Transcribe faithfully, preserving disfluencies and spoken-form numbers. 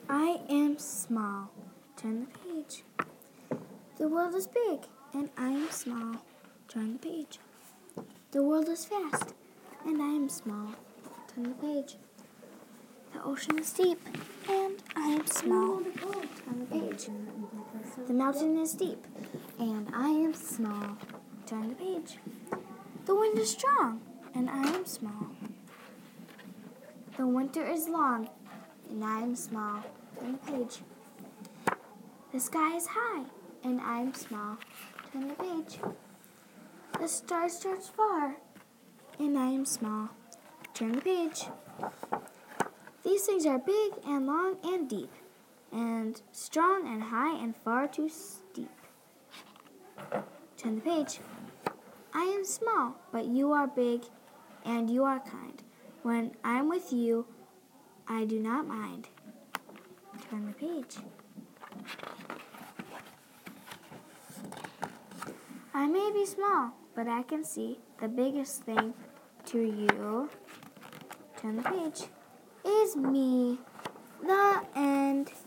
I am small. Turn the page. The world is big, and I am small. Turn the page. The world is vast, and I am small. Turn the page. The ocean is deep, and I am small. Turn the page. The mountain is deep, and I am small. Turn the page. The wind is strong, and I am small. The winter is long, and I am small. Turn the page. The sky is high, and I am small. Turn the page. The stars stretch far, and I am small. Turn the page. These things are big and long and deep, and strong and high and far too steep. Turn the page. I am small, but you are big, and you are kind. When I'm with you, I do not mind. Turn the page. I may be small, but I can see the biggest thing to you. Turn the page. Is me. The end.